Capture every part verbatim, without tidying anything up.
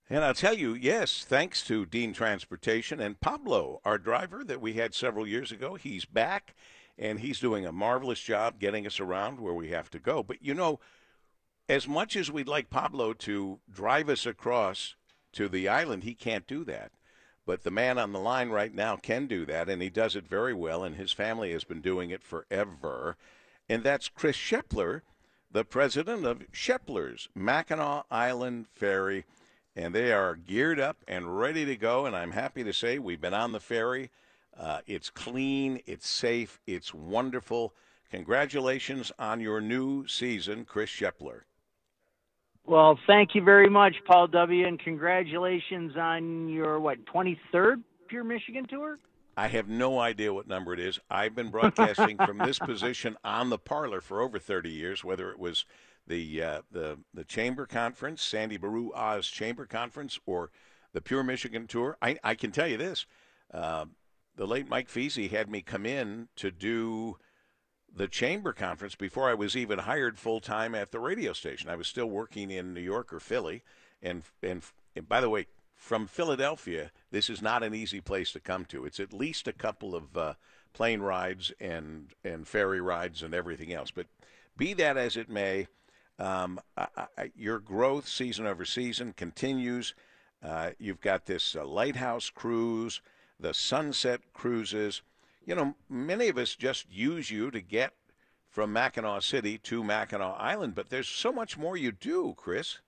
And I'll tell you, yes, thanks to Dean Transportation and Pablo, our driver that we had several years ago, he's back and he's doing a marvelous job getting us around where we have to go. But you know, as much as we'd like Pablo to drive us across to the island, he can't do that. But the man on the line right now can do that, and he does it very well, and his family has been doing it forever. And that's Chris Shepler, the president of Shepler's Mackinac Island Ferry. And they are geared up and ready to go. And I'm happy to say we've been on the ferry. Uh, it's clean, it's safe, it's wonderful. Congratulations on your new season, Chris Shepler. Well, thank you very much, Paul W., and congratulations on your, what, twenty-third Pure Michigan tour? I have no idea what number it is. I've been broadcasting from this position on the parlor for over thirty years, whether it was the uh, the the Chamber Conference, Sandy Baru Oz Chamber Conference, or the Pure Michigan Tour. I, I can tell you this. Uh, the late Mike Feasy had me come in to do the Chamber Conference before I was even hired full-time at the radio station. I was still working in New York or Philly. And, and, and by the way, from Philadelphia, this is not an easy place to come to. It's at least a couple of uh, plane rides and, and ferry rides and everything else. But be that as it may, um, I, I, your growth season over season continues. Uh, you've got this uh, lighthouse cruise, the sunset cruises. You know, many of us just use you to get from Mackinac City to Mackinac Island, but there's so much more you do, Chris.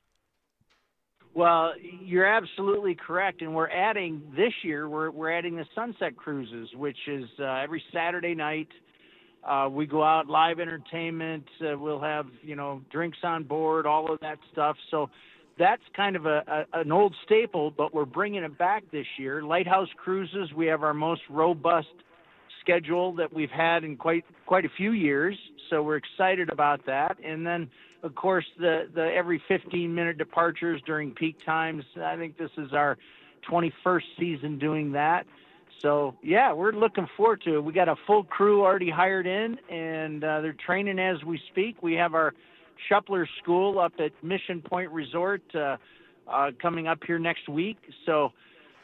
Well, you're absolutely correct, and we're adding this year. We're we're adding the Sunset Cruises, which is uh, every Saturday night. Uh, we go out, live entertainment. Uh, we'll have you know drinks on board, all of that stuff. So that's kind of a, a an old staple, but we're bringing it back this year. Lighthouse Cruises. We have our most robust schedule that we've had in quite quite a few years, so we're excited about that. And then, of course, the the every fifteen minute departures during peak times. I think this is our twenty-first season doing that. So yeah, we're looking forward to it. We got a full crew already hired in, and uh, they're training as we speak. We have our Shepler School up at Mission Point Resort uh, uh, coming up here next week. So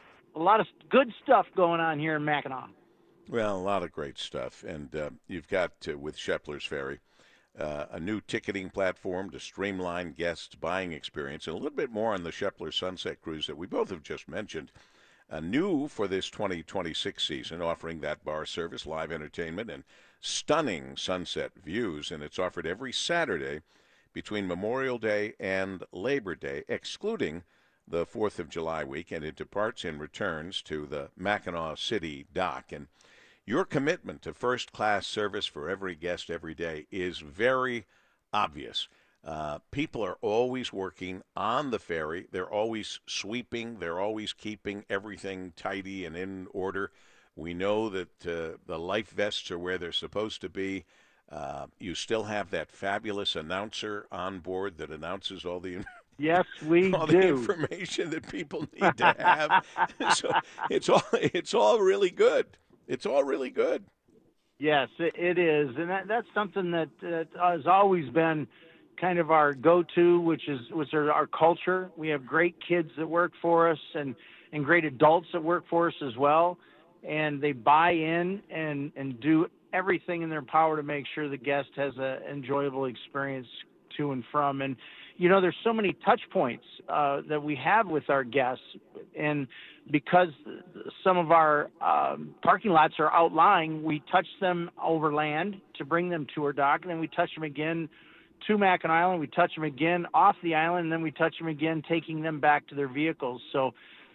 a lot of good stuff going on here in Mackinac. Well, a lot of great stuff. And uh, you've got, uh, with Shepler's Ferry, uh, a new ticketing platform to streamline guests' buying experience, and a little bit more on the Shepler Sunset Cruise that we both have just mentioned. Uh, new for this twenty twenty-six season, offering that bar service, live entertainment, and stunning sunset views. And it's offered every Saturday between Memorial Day and Labor Day, excluding the fourth of July week, and it departs and returns to the Mackinac City dock. And your commitment to first-class service for every guest every day is very obvious. Uh, people are always working on the ferry. They're always sweeping. They're always keeping everything tidy and in order. We know that uh, the life vests are where they're supposed to be. Uh, you still have that fabulous announcer on board that announces all the Yes, we all do. the information that people need to have. So it's all it's all really good. It's all really good. Yes, it, it is, and that, that's something that, that has always been kind of our go-to, which is which are our culture. We have great kids that work for us, and, and great adults that work for us as well, and they buy in and, and do everything in their power to make sure the guest has an enjoyable experience to and from. And you know, there's so many touch points uh, that we have with our guests, and because some of our um, parking lots are outlying, we touch them overland to bring them to our dock, and then we touch them again to Mackinac Island. We touch them again off the island, and then we touch them again, taking them back to their vehicles. So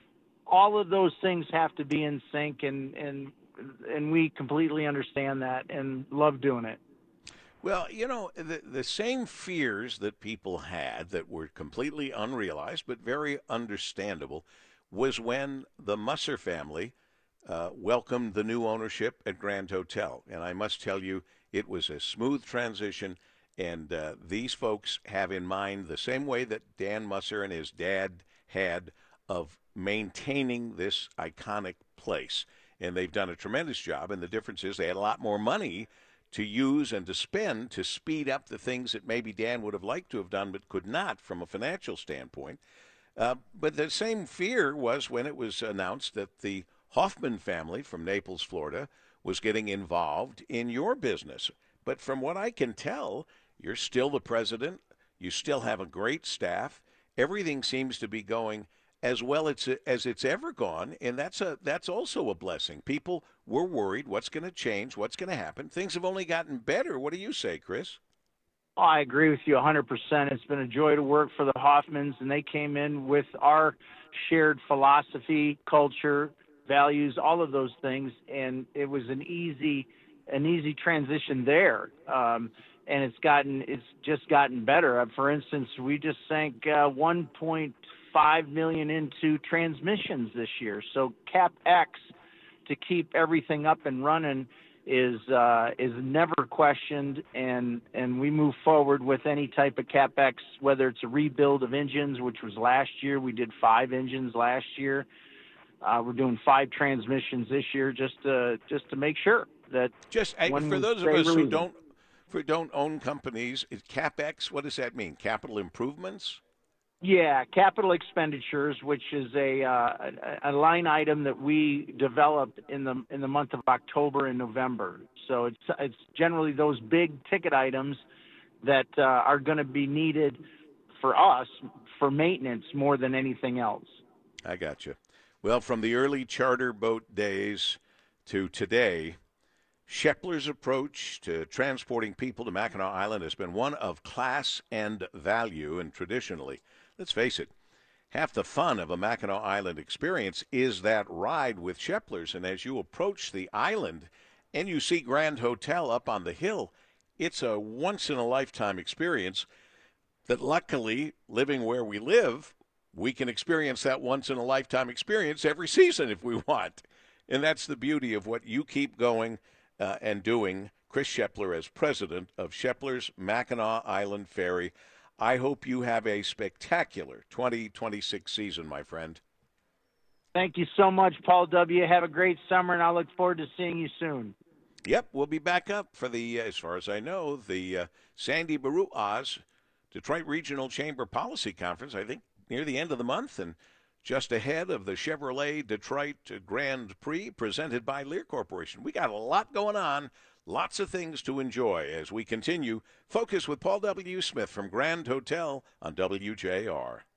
all of those things have to be in sync, and and and we completely understand that and love doing it. Well, you know, the, the same fears that people had that were completely unrealized but very understandable was when the Musser family uh, welcomed the new ownership at Grand Hotel. And I must tell you, it was a smooth transition. And uh, these folks have in mind the same way that Dan Musser and his dad had of maintaining this iconic place. And they've done a tremendous job. And the difference is they had a lot more money to use and to spend to speed up the things that maybe Dan would have liked to have done but could not from a financial standpoint. Uh, but the same fear was when it was announced that the Hoffman family from Naples, Florida, was getting involved in your business. But from what I can tell, you're still the president. You still have a great staff. Everything seems to be going as well as, as it's ever gone, and that's a that's also a blessing. People were worried, what's going to change, what's going to happen. Things have only gotten better. What do you say, Chris? Oh, I agree with you one hundred percent. It's been a joy to work for the Hoffmans, and they came in with our shared philosophy, culture, values, all of those things, and it was an easy an easy transition there. Um, and it's gotten it's just gotten better. Uh, for instance, we just sank uh, one point five million into transmissions this year. So CapEx to keep everything up and running is uh, is never questioned, and and we move forward with any type of CapEx, whether it's a rebuild of engines, which was last year. We did five engines last year. Uh, we're doing five transmissions this year, just to just to make sure that just I, when for we those of say us who release- don't who don't own companies, is CapEx. What does that mean? Capital improvements. Yeah, capital expenditures, which is a, uh, a a line item that we developed in the in the month of October and November. So it's it's generally those big ticket items that uh, are going to be needed for us for maintenance more than anything else. I got you. Well, from the early charter boat days to today, Shepler's approach to transporting people to Mackinac Island has been one of class and value, and traditionally, let's face it, half the fun of a Mackinac Island experience is that ride with Shepler's. And as you approach the island and you see Grand Hotel up on the hill, it's a once-in-a-lifetime experience that luckily, living where we live, we can experience that once-in-a-lifetime experience every season if we want. And that's the beauty of what you keep going uh, and doing, Chris Shepler, as president of Shepler's Mackinac Island Ferry. I hope you have a spectacular twenty twenty-six season, my friend. Thank you so much, Paul W. Have a great summer, and I look forward to seeing you soon. Yep, we'll be back up for the, as far as I know, the uh, Sandy Baru Oz Detroit Regional Chamber Policy Conference, I think, near the end of the month, and just ahead of the Chevrolet Detroit Grand Prix presented by Lear Corporation. We got a lot going on, lots of things to enjoy as we continue. Focus with Paul W. Smith from Grand Hotel on W J R.